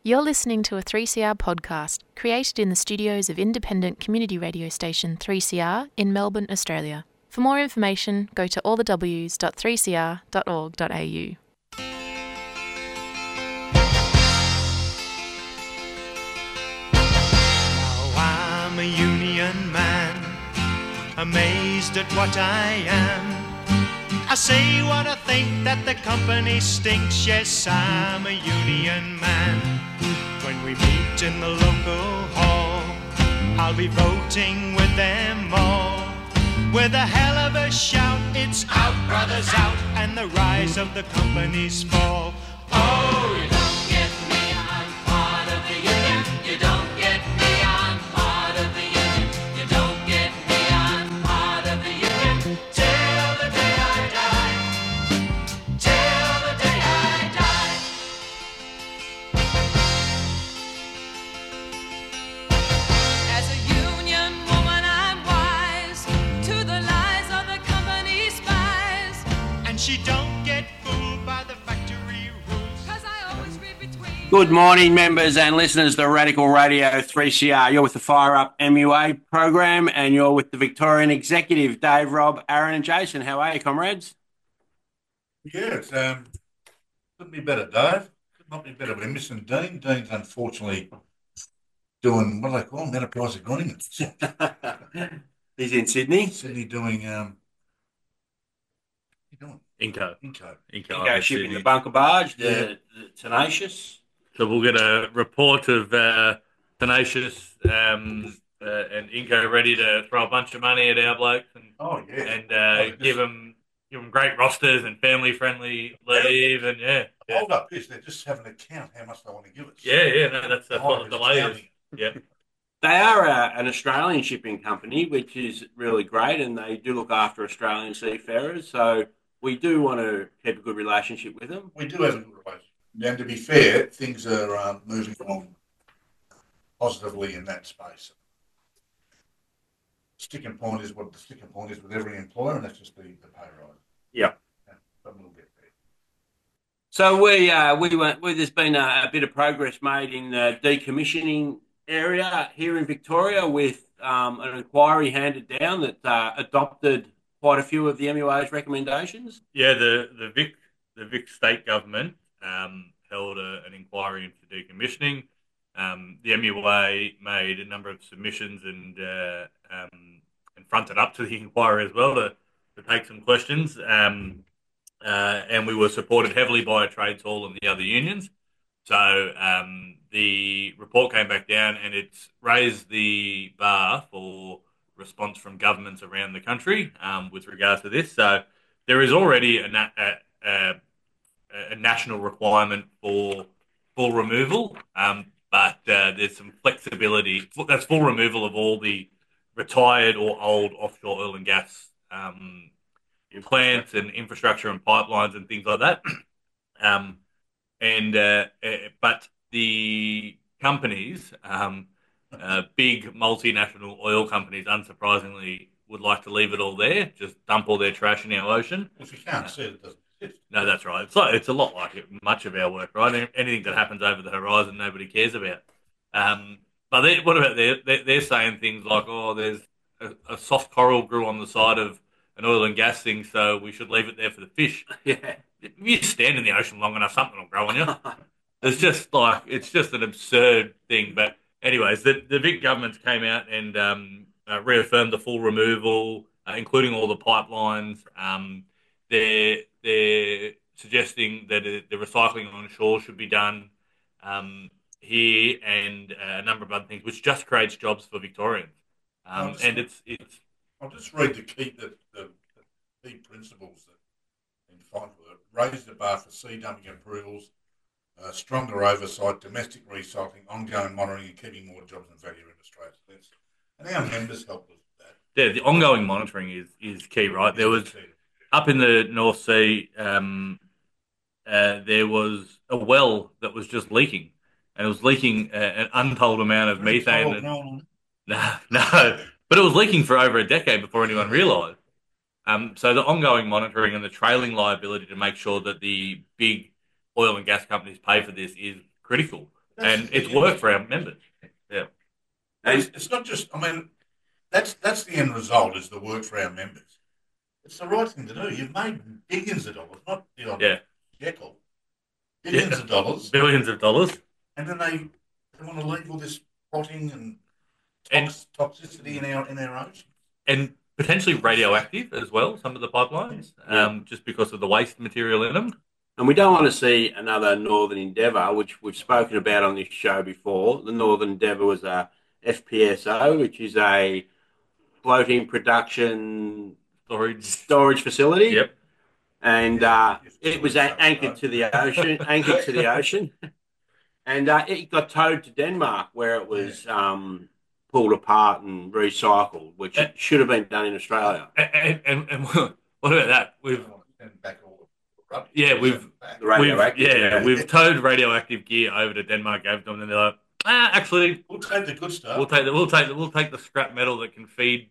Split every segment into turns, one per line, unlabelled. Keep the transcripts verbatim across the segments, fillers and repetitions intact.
You're listening to a three C R podcast created in the studios of independent community radio station three C R in Melbourne, Australia. For more information, go to all the w s dot three c r dot org dot a u.
Now I'm a union man, amazed at what I am. I say what I think, that the company stinks. Yes, I'm a union man. When we meet in the local hall, I'll be voting with them all. With a hell of a shout, it's out, brothers, out, and the rise of the company's fall. Oh, you don't get me, I'm part of the union. You don't get me, I'm part of the union. You don't get me, I'm part of the union. Till the day I die. Till the day I die.
As a union woman, I'm wise to the lies of the company spies.
And she don't get fooled by the factory rules.
'Cause I always read between.
Good morning, members and listeners to Radical Radio three C R. You're with the Fire Up M U A program, and you're with the Victorian Executive, Dave, Rob, Aaron and Jason. How are you, comrades?
Yeah, it's, um, couldn't be better, Dave. Could not be better. We're missing Dean. Dean's unfortunately doing, what do they call them, enterprise agreements.
He's in Sydney.
Sydney doing, um, what are you doing?
Inco.
Inco.
Inco.
Go
up in
shipping
Sydney.
the bunker barge, the,
Yeah.
the Tenacious.
So we'll get a report of uh, Tenacious um, uh, and Inco ready to throw a bunch of money at our blokes and,
Oh, yeah.
and uh,
Oh, just-
give them give them great rosters and family friendly leave and yeah. Yeah,
Hold up, this. They're just having to count how much they want to give us.
yeah, yeah no, that's, that's
Oh,
what the
they're
delay is.
counting.
Yeah.
They are uh, an Australian shipping company, which is really great, and they do look after Australian seafarers. So we do want to keep a good relationship with them.
We do have a good relationship. And to be fair, things are um, moving along positively in that space. Sticking point is what the sticking point is with every employer, and that's just the, the pay rise.
Yeah.
Yeah, but we'll get there.
So we uh, we went. Well, there's been a, a bit of progress made in the decommissioning area here in Victoria, with um, an inquiry handed down that uh, adopted quite a few of the M U A's recommendations.
Yeah, the, the Vic the Vic state government um, held a, an inquiry into decommissioning. Um, the M U A made a number of submissions and uh, um, and fronted up to the inquiry as well to, to take some questions. Um, uh, and we were supported heavily by Trades Hall and the other unions. So um, the report came back down and it's raised the bar for response from governments around the country um, with regards to this. So there is already a, na- a, a, a national requirement for full removal, um, but uh, there's some flexibility. That's full removal of all the retired or old offshore oil and gas um, plants and infrastructure and pipelines and things like that. um, and uh, uh, but the companies, um, uh, big multinational oil companies, unsurprisingly, would like to leave it all there, just dump all their trash in our ocean.
If you can't see it, it doesn't exist.
No, that's right. It's like, it's a lot like it, much of our work, right? Anything that happens over the horizon, nobody cares about. Um, but they, what about they, they? They're saying things like, "Oh, there's a, a soft coral grew on the side of an oil and gas thing, so we should leave it there for the fish."
Yeah.
If you stand in the ocean long enough, something will grow on you. It's just like it's just an absurd thing. But anyways, the the Vic governments came out and um, uh, reaffirmed the full removal, uh, including all the pipelines. Um, they're they're suggesting that uh, the recycling on shore should be done um, here, and uh, a number of other things, which just creates jobs for Victorians. Um,
Oh,
and it's it's
I'll just read the key, the, the, the key principles that in fight with it. Raise the bar for sea dumping approvals, uh, stronger oversight, domestic recycling, ongoing monitoring and keeping more jobs and value in Australia. That's- And our members help us with that.
yeah, the ongoing monitoring is is key, right? There was up in the North Sea, um, uh, there was a well that was just leaking, and it was leaking uh, an untold amount of methane.
Oh,
And,
no,
no, no, but it was leaking for over a decade before anyone realised. Um, so the ongoing monitoring and the trailing liability to make sure that the big oil and gas companies pay for this is critical. and it's worked for our members. Yeah.
And it's, it's not just, I mean, that's that's the end result is the work for our members. It's the right thing to do. You've made billions of dollars, not the odd
Yeah.
shekel. Billions
Yeah.
of dollars.
Billions of dollars.
And then they, they want to leave all this rotting and,
And-
tox, toxicity in our in our ocean.
And potentially radioactive as well, some of the pipelines, um, just because of the waste material in them.
And we don't want to see another Northern Endeavour, which we've spoken about on this show before. The Northern Endeavour was a F P S O, which is a floating production
Storage.
storage facility.
Yep.
And uh, it was a- anchored to the ocean, anchored to the ocean, and uh, it got towed to Denmark, where it was um, pulled apart and recycled, which
Uh,
should have been done in Australia.
And, and, and what about that? We've
Send back all the rubbish.
Yeah, we've-
Back.
The
we've
radioactive,
yeah,
yeah.
we've towed radioactive gear over to Denmark, gave them, and they're like, ah, actually,
We'll take the good stuff.
we'll take the we'll take the, we'll take the scrap metal that can feed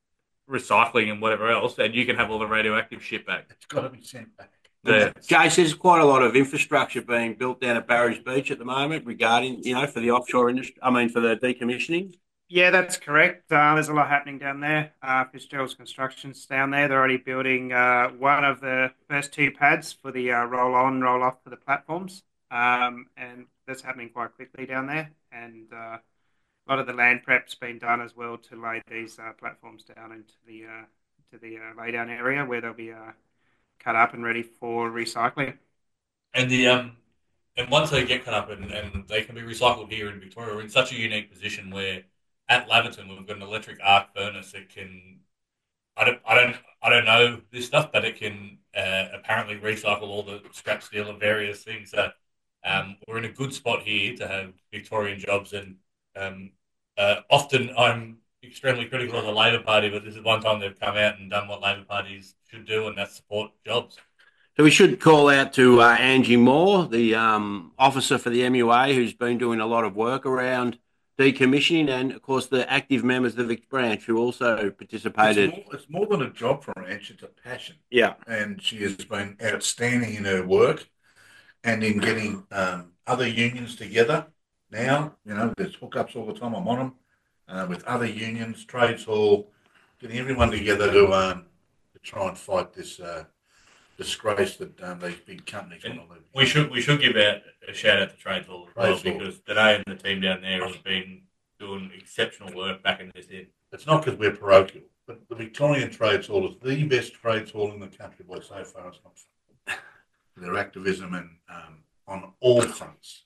recycling and whatever else, and you can have all the radioactive shit back.
It's got to be sent back.
Yeah.
Jace, there's quite a lot of infrastructure being built down at Barry's Beach at the moment regarding, you know, for the offshore industry, I mean, for the decommissioning.
Yeah, that's correct. Uh, there's a lot happening down there. Uh, Fitzgerald's Construction's down there. They're already building uh, one of the first two pads for the uh, roll-on, roll-off for the platforms. Um, and that's happening quite quickly down there. And uh, a lot of the land prep's been done as well to lay these uh, platforms down into the uh, to the uh, laydown area where they'll be uh, cut up and ready for recycling.
And the um, and once they get cut up and, and they can be recycled here in Victoria, we're in such a unique position where at Laverton we've got an electric arc furnace that can, I don't, I don't, I don't know this stuff, but it can uh, apparently recycle all the scrap steel and various things. So um, we're in a good spot here to have Victorian jobs, and um, uh, often I'm extremely critical of the Labor Party, but this is one time they've come out and done what Labor parties should do, and that's support jobs.
So we should call out to uh, Angie Moore, the um, officer for the M U A, who's been doing a lot of work around decommissioning, and of course the active members of the Vic branch who also participated.
It's more, it's more than a job for Ange, it's a passion.
Yeah.
And she has been outstanding in her work and in getting um, other unions together now. You know, there's hookups all the time. I'm on them uh, with other unions, trades hall, getting everyone together to, um, to try and fight this uh, disgrace that um, these big companies
And
want to live.
We should we should give out a shout out to Trades Hall as well,
Trades Hall.
because Danae and the team down there have been doing exceptional work back in this end.
It's not because we're parochial, but the Victorian Trades Hall is the best trades hall in the country by so far as I'm concerned. Their activism and um, on all fronts.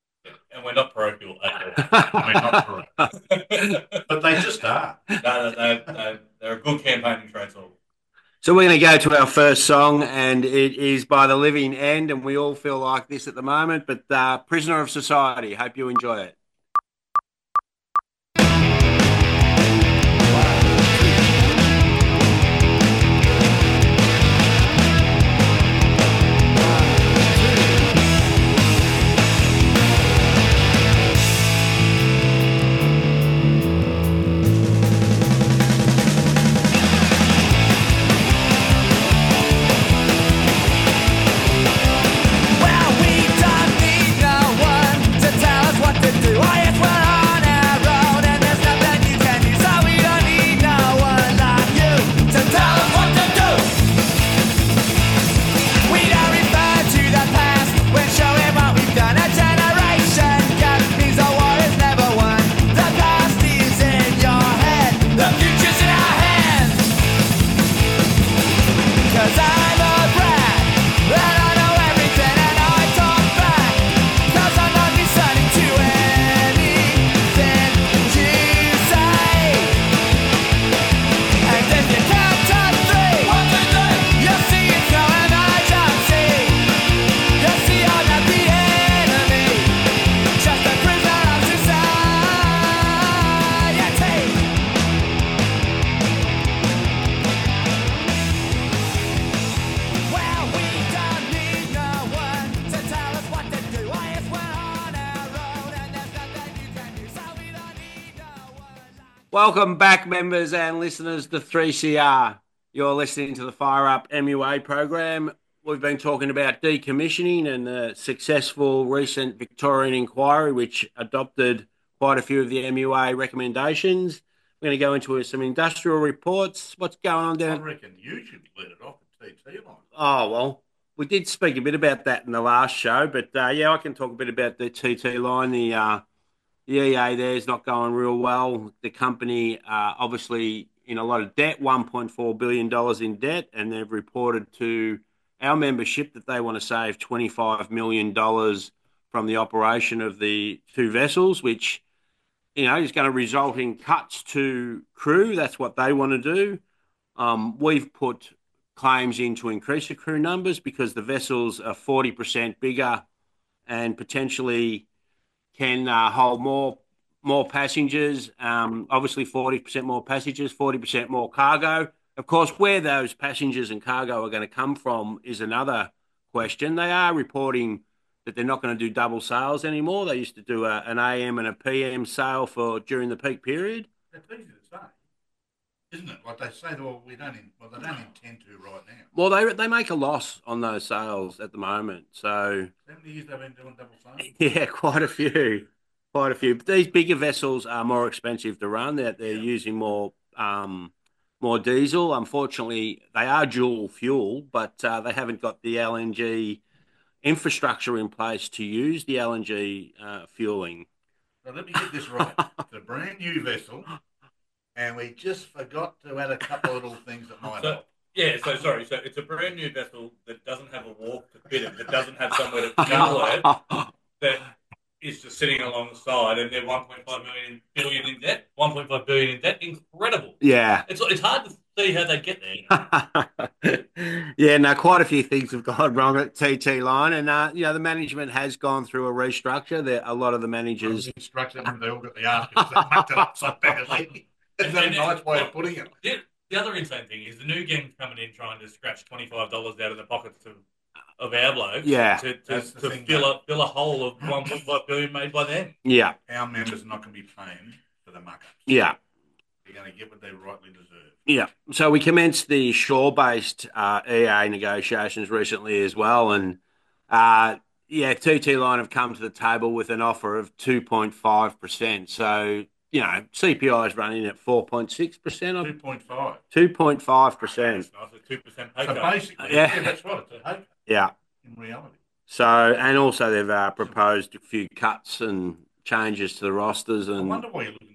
And we're not parochial at
I mean, not parochial,
all.
but they just are.
no, no, no, no, they're a good campaigning Trades Hall.
So we're going to go to our first song, and it is by The Living End, and we all feel like this at the moment, but uh, Prisoner of Society. Hope you enjoy it.
Well, we don't need no one to tell us what to do. Oh, yes, we're on our own, and there's nothing you can do. So we don't need no one like you to tell us what to do. We don't refer to the past when showing what we've done. A generation gap means the war is never won. The past is in your head, the future's in our hands. 'Cause I'm a brat, and I know everything, and I talk back. 'Cause I'm not listening to anything you say. And if you count to three, one, two, three, you'll see it's going I don't see. You'll see I'm not the enemy, just a prisoner of society. Well, we don't need no one to tell us what to do. Oh, yes, we're on our own, and there's nothing you can do. So we don't need no one like
Welcome back, members and listeners to three C R. You're listening to the Fire Up M U A program. we've been talking about decommissioning and the successful recent Victorian inquiry, which adopted quite a few of the M U A recommendations. We're going to go into some industrial reports. What's going on
I
down?
reckon you should let it off at T T line.
Oh, well, we did speak a bit about that in the last show, but uh, yeah, I can talk a bit about the T T line. The, uh, the E A there is not going real well. The company, uh, obviously, in a lot of debt, one point four billion dollars in debt, and they've reported to our membership that they want to save twenty-five million dollars from the operation of the two vessels, which, you know, is going to result in cuts to crew. That's what they want to do. Um, we've put claims in to increase the crew numbers because the vessels are forty percent bigger and potentially can uh, hold more more passengers. Um, obviously, forty percent more passengers, forty percent more cargo. Of course, where those passengers and cargo are going to come from is another question. They are reporting that they're not going to do double sales anymore. They used to do a, an A M and a P M sale for during the peak period.
That's easy to say, isn't it? Like they say, well, we don't, in, well, they don't intend to right now.
Well, they they make a loss on those sales at the moment. So
How many years they've been doing double sales?
yeah, quite a few, quite a few. But these bigger vessels are more expensive to run. They're they're
Yeah.
using more um more diesel. Unfortunately, they are dual fuel, but uh, they haven't got the L N G infrastructure in place to use the L N G uh, fueling.
So let me get this right. It's a brand new vessel, and we just forgot to add a couple of little things that might
So,
help.
yeah, so sorry. So it's a brand new vessel that doesn't have a wharf to fit it, that doesn't have somewhere to fuel it, that is just sitting alongside, and they're one point five million billion in debt. one point five billion in debt. Incredible.
Yeah.
It's it's hard to see how they get there.
Yeah, no, quite a few things have gone wrong at T T Line, and uh, you know the management has gone through a restructure. There, a lot of the managers.
Structure them, they all got the ass because they mucked it up so badly. Is that a nice way of putting it?
The, the other insane thing is the new gang's coming in trying to scratch twenty-five dollars out of the pockets of, of our blokes
Yeah.
to, to,
That's the
to
thing,
fill,
mate.
a, fill a hole of one point five billion made by them.
Yeah,
Our members are not going to be paying for the muck-ups.
yeah,
They're going to get what they rightly deserve.
yeah. So we commenced the shore-based uh, E A negotiations recently as well, and uh, yeah, T T Line have come to the table with an offer of two point five percent. So you know, C P I is running at four point six percent
two
or
point five.
two point five percent.
That's nice, a two percent pay
So
cut.
basically,
Yeah.
yeah. that's right. It's a hake
Yeah.
in reality.
So, and also they've uh, proposed a few cuts and changes to the rosters,
I
and
wonder why you're looking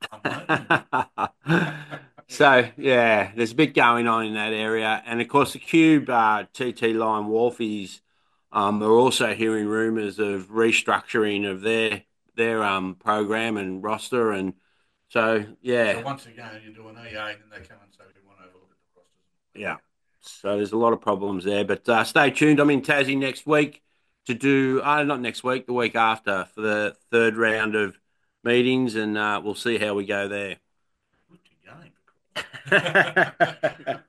a bit unhappy.
so yeah, there's a bit going on in that area, and of course the Cube uh, T T Line Wharfies um, are also hearing rumours of restructuring of their their um program and roster, and so yeah,
So once again, you do an E A and then they come and say we want to have a look at the rosters.
yeah. So there's a lot of problems there, but uh, stay tuned. I'm in Tassie next week to do, uh, not next week, the week after for the third round of meetings, and uh, we'll see how we go there.
Good game.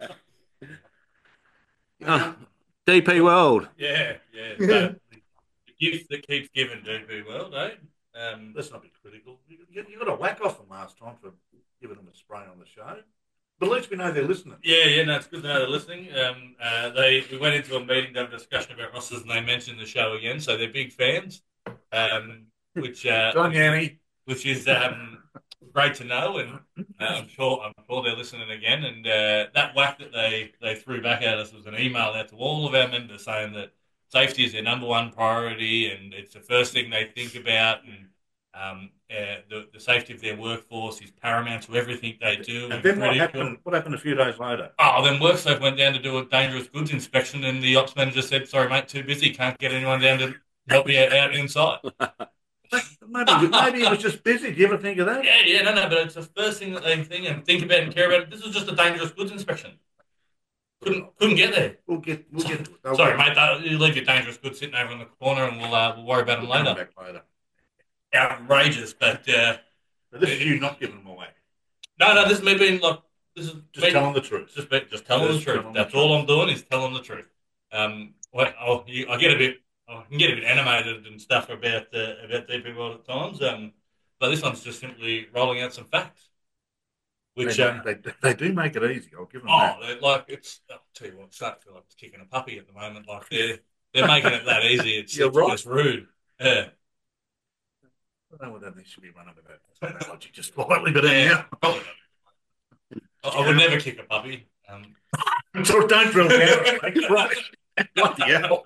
Oh, D P World.
Yeah, yeah. So, the gift that keeps giving, D P World, eh? Um,
Let's not be critical. You, you, you got a whack off them last time for giving them a spray on the show. But at least we know they're listening.
Yeah, yeah, no, it's good to know they're listening. Um, uh, they we went into a meeting to have a discussion about rosters, and they mentioned the show again, so they're big fans. Um, which uh,
Don Yanni.
which is um, great to know, and uh, I'm sure I'm sure they're listening again. And uh, that whack that they they threw back at us was an email out to all of our members saying that safety is their number one priority, and it's the first thing they think about, and um, uh, the, the safety of their workforce is paramount to everything they do.
And then what
critical.
happened? What happened a few days later?
Oh, then WorkSafe went down to do a dangerous goods inspection, and the ops manager said, "Sorry, mate, too busy. Can't get anyone down to help you out inside."
Maybe, maybe it was just busy. Do you ever think of that?
Yeah, yeah, no, no, but it's the first thing that they think and think about and care about. This was just a dangerous goods inspection. Couldn't couldn't get there.
We'll get. We'll get. they'll
Sorry,
get-
mate. uh, You leave your dangerous goods sitting over in the corner, and we'll uh, we'll worry about them
we'll come
later.
back later.
Outrageous, but uh,
But this is you not giving them away.
no, no. This is me being like this is
Just
me-
telling the truth.
Just, be- just telling the
Just
truth.
telling the
That's
truth.
all I'm doing is telling the truth. Um, well, I'll, you, I get a bit, I can get a bit animated and stuff about uh, about D P World at times. Um, but this one's just simply rolling out some facts. which
they,
um,
they, they do make it easy. I'll give them
oh,
that.
they're like it's. I'll tell you what, it's starting to feel like it's kicking a puppy at the moment. Like they're they're making it that easy. It's,
You're
it's
right.
just rude. Yeah.
I don't know whether they should be running with that analogy just slightly, but
Yeah,
anyhow.
probably not. I, I would never kick a puppy. Um,
So don't drill down. Mate. Right. What the hell?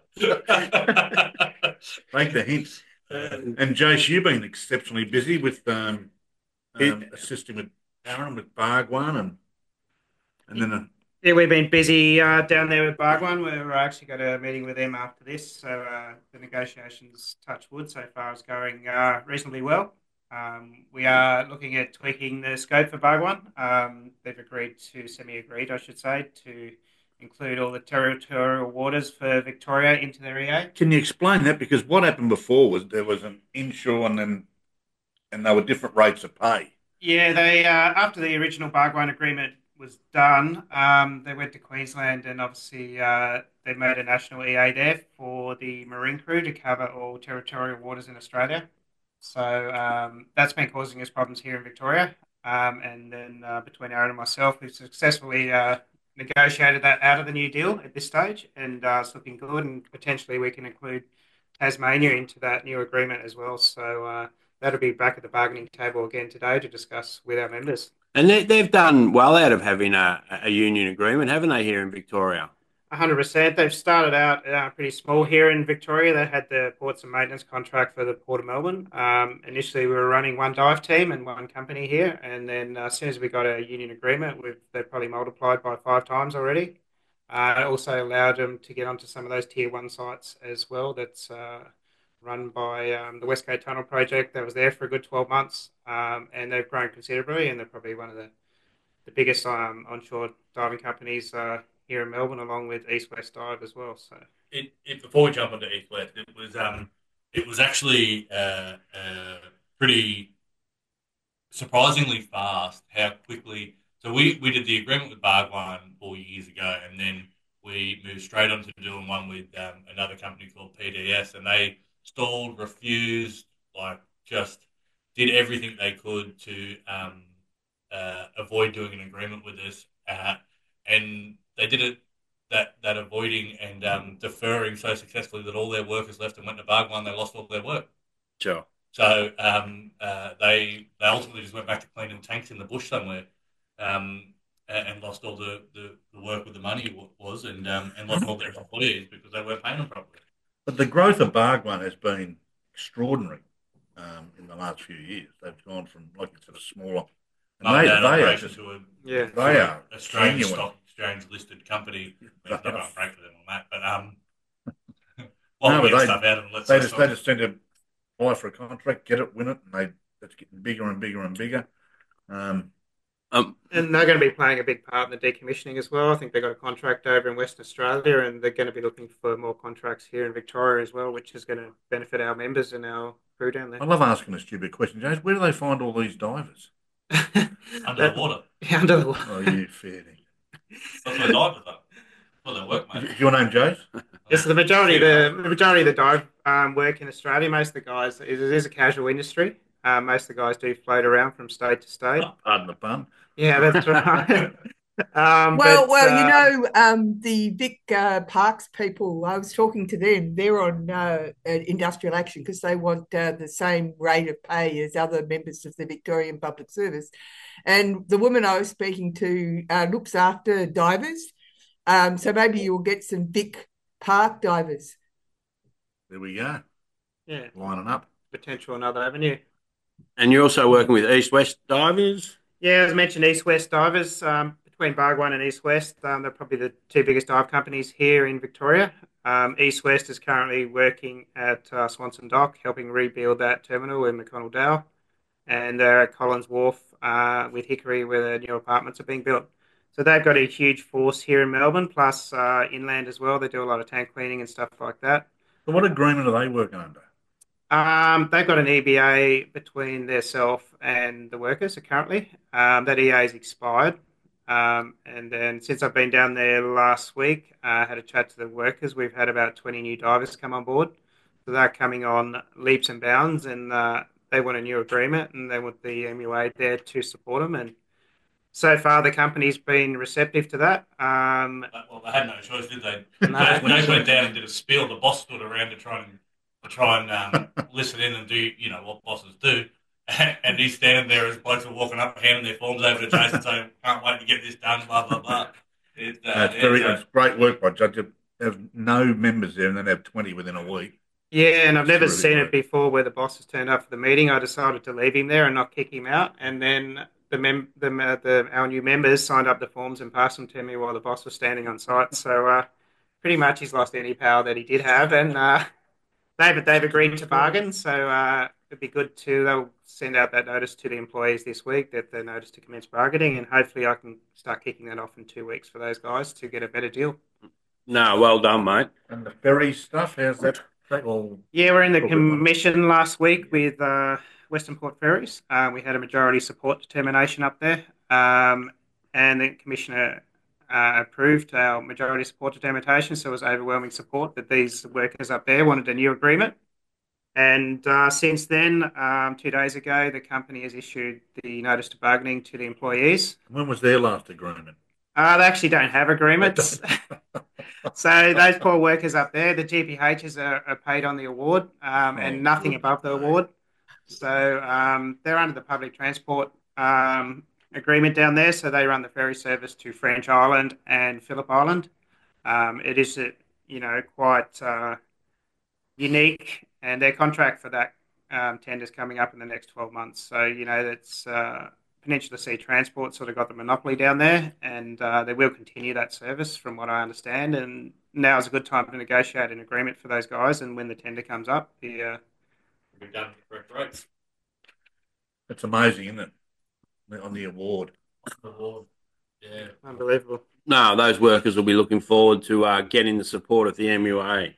Make the hints. And Jace, you've been exceptionally busy with um, um, assisting with Aaron with Bargwan and and then a,
Yeah, we've been busy uh, down there with Bargwan. We've actually got a meeting with them after this. So uh, the negotiations, touch wood, so far is going uh, reasonably well. Um, we are looking at tweaking the scope for Bargwan. Um, they've agreed to, semi-agreed, I should say, to include all the territorial waters for Victoria into their E A.
can you explain that? Because what happened before was there was an inshore and then and there were different rates of pay.
Yeah, they uh, after the original Bargwan agreement was done, um, they went to Queensland and obviously uh, they made a national E A there for the marine crew to cover all territorial waters in Australia. So um, that's been causing us problems here in Victoria. Um, and then uh, between Aaron and myself, we've successfully uh, negotiated that out of the new deal at this stage, and uh, it's looking good. And potentially we can include Tasmania into that new agreement as well. So uh, that'll be back at the bargaining table again today to discuss with our members.
And they, they've done well out of having a, a union agreement, haven't they, here in Victoria?
one hundred percent. They've started out uh, pretty small here in Victoria. They had the ports and maintenance contract for the Port of Melbourne. Um, initially, we were running one dive team and one company here, and then uh, as soon as we got a union agreement, we've they've probably multiplied by five times already. Uh, it also allowed them to get onto some of those tier one sites as well. That's uh, run by um, the West Gate Tunnel project. That was there for a good twelve months, um, and they've grown considerably, and they're probably one of the the biggest um, onshore diving companies uh, here in Melbourne, along with East West Dive as well. So,
it, it, before we jump onto East West, it was um, it was actually uh, uh, pretty surprisingly fast how quickly. So we, we did the agreement with Bargwan four years ago, and then we moved straight on to doing one with um, another company called P D S, and they stalled, refused, like just did everything they could to um, uh, avoid doing an agreement with us, uh, and they did it that that avoiding and um, deferring so successfully that all their workers left and went to Bargwan. They lost all their work.
Sure.
So um, uh, they they ultimately just went back to cleaning tanks in the bush somewhere, um, and, and lost all the, the, the work where the money was, and um, and lost all their employees because they weren't paying them properly.
But the growth of Bargwan has been extraordinary um, in the last few years. They've gone from, like you said, a smaller. And
Oh,
they,
that
they are
operation
just,
to a
yeah.
they are
Australian
genuine.
stock exchange listed company. I mean,
They
not going
are.
to break for them on that, but um, while
No,
we
but
get
they-
stuff out of them, let's
They
say
just they just tend to apply for a contract, get it, win it, and they it's getting bigger and bigger and bigger. Um,
Um,
And they're going to be playing a big part in the decommissioning as well. I think they've got a contract over in Western Australia, and they're going to be looking for more contracts here in Victoria as well, which is going to benefit our members and our crew down there.
I love asking a stupid question, James. Where do they find all these divers?
under the water.
Yeah, under the water.
Oh, you fair thing.
That's what divers are. Well, they work,
Is,
mate.
is your name James?
Yes, so the majority of the, the majority of the dive um, work in Australia, most of the guys, it is a casual industry. Um, most of the guys do float around from state to state.
Pardon the pun.
Yeah, that's right. um,
Well,
but,
well,
uh,
you know, um, the Vic uh, Parks people, I was talking to them. They're on uh, uh, industrial action because they want uh, the same rate of pay as other members of the Victorian Public Service. And the woman I was speaking to uh, looks after divers. Um, so maybe you'll get some Vic Park divers.
There we go.
yeah,
Lining up.
potential another avenue.
and you're also working with East West Divers.
Yeah, as mentioned, East West Divers. Um, between Bargwan and East West, um, they're probably the two biggest dive companies here in Victoria. Um, East West is currently working at uh, Swanson Dock, helping rebuild that terminal in McConnell Dale. And they're at Collins Wharf uh, with Hickory, where the new apartments are being built. So they've got a huge force here in Melbourne, plus uh, inland as well. They do a lot of tank cleaning and stuff like that.
So what agreement are they working under?
Um, they've got an E B A between themselves and the workers currently. Um, that E A is expired. Um, and then since I've been down there last week, I uh, had a chat to the workers. We've had about twenty new divers come on board. So they're coming on leaps and bounds, and uh, they want a new agreement, and they want the M U A there to support them. And so far the company's been receptive to that. Um,
Well, they had no choice, did they?
No.
When they went down and did a spiel, the boss stood around to try and to try and um, listen in and do, you know, what bosses do. And he's standing there as blokes are walking up, handing their forms over to Jason, saying, "Can't wait to get this done." Blah blah blah. It, uh,
That's very,
uh,
it's great work by Judge. Have no members there and then have twenty within a week.
Yeah, and I've never
That's
seen
really
it before where the boss has turned up for the meeting. I decided to leave him there and not kick him out. And then the mem- the, uh, the our new members signed up the forms and passed them to me while the boss was standing on site. So uh, pretty much he's lost any power that he did have. And uh, they've, they've agreed to bargain. So uh, it'd be good to, they'll send out that notice to the employees this week that they're notice to commence bargaining. And hopefully I can start kicking that off in two weeks for those guys to get a better deal.
No, well done, mate.
And the ferry stuff, how's that? that all...
Yeah, we're in the commission last week with uh, Western Port Ferries. Uh, we had a majority support determination up there, um, and the commissioner uh, approved our majority support determination, so it was overwhelming support that these workers up there wanted a new agreement. And uh, since then, um, two days ago, the company has issued the notice to bargaining to the employees.
When was their last agreement?
Uh, they actually don't have agreements. So those poor workers up there, the G P Hs are, are paid on the award um, and nothing above the award. So um, they're under the public transport um, agreement down there. So they run the ferry service to French Island and Phillip Island. Um, it is, a, you know, quite uh, unique, and their contract for that um, tender is coming up in the next twelve months. So, you know, that's uh, Peninsula Sea Transport sort of got the monopoly down there, and uh, they will continue that service from what I understand. And now is a good time to negotiate an agreement for those guys, and when the tender comes up, the uh,
we've done the correct rates.
It's amazing, isn't it? On the award.
Award. Yeah.
Unbelievable.
No, those workers will be looking forward to uh, getting the support of the M U A.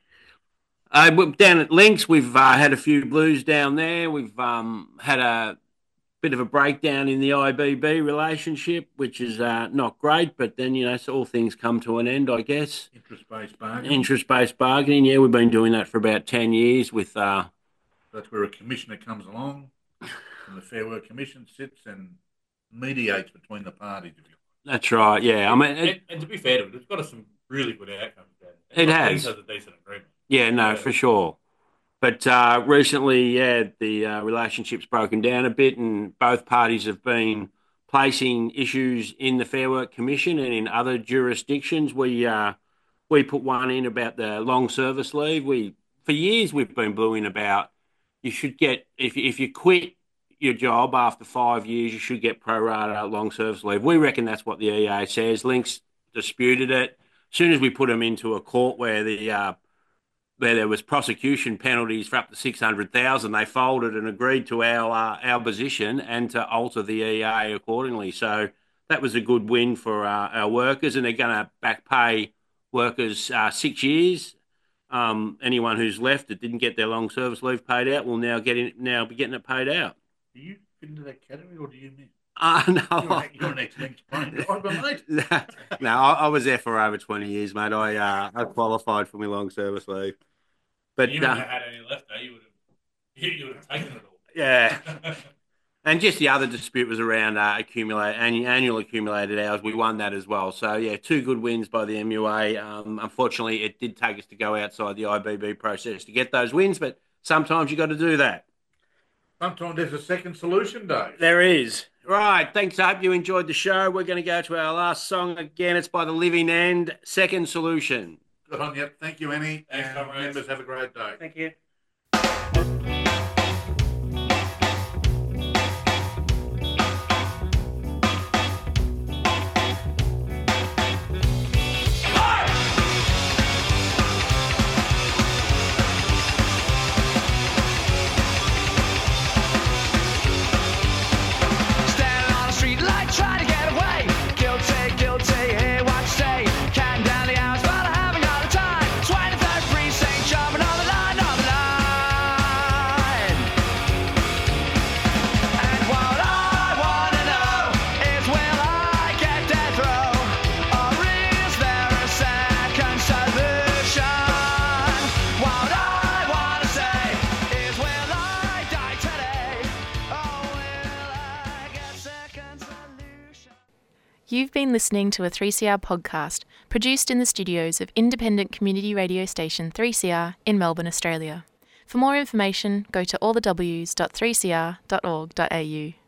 Uh, down at Lynx, we've uh, had a few blues down there. We've um, had a bit of a breakdown in the I B B relationship, which is uh, not great, but then, you know, so all things come to an end, I guess.
Interest-based bargaining.
Interest-based bargaining, yeah, we've been doing that for about ten years with... Uh,
That's where a commissioner comes along and the Fair Work Commission sits and mediates between the parties.
That's right, yeah. I mean,
and,
it,
and to be fair to it, it's got us some really good outcomes.
It has.
It has a decent agreement.
Yeah, no, yeah. for sure. But uh, recently, yeah, the uh, relationship's broken down a bit, and both parties have been placing issues in the Fair Work Commission and in other jurisdictions. We uh, we put one in about the long service leave. We for years we've been bluing about you should get if if you quit your job after five years, you should get pro rata long service leave. We reckon that's what the E A says. Lynx disputed it. As soon as we put them into a court where the uh, where there was prosecution penalties for up to six hundred thousand, they folded and agreed to our uh, our position and to alter the E A accordingly. So that was a good win for uh, our workers, and they're going to back pay workers uh, six years. Um, anyone who's left that didn't get their long service leave paid out will now get in, now be getting it paid out.
Do you fit into that category, or do you miss?
Uh, no,
you're, you're an ex-Lynx mate.
No, I, I was there for over twenty years, mate. I uh, I qualified for my long service leave. But
you wouldn't uh, have had any left, though. You would have, you would have taken it all.
Yeah. And just the other dispute was around uh, accumulate annual, annual accumulated hours. We won that as well. So, yeah, two good wins by the M U A. Um, unfortunately, it did take us to go outside the I B B process to get those wins, but sometimes you've got to do that.
Sometimes there's a second solution, Dave.
There is. Right, thanks. I hope you enjoyed the show. We're going to go to our last song again. It's by The Living End, Second Solution.
Good on you. Thank you, Annie.
Thanks,
and members, have a great day.
Thank you.
Counting down the hours, but I haven't got the time. twenty-third precinct, jumping on the line, on the line.
You've been listening to a three C R podcast produced in the studios of independent community radio station three C R in Melbourne, Australia. For more information, go to all the w s dot three c r dot org dot a u.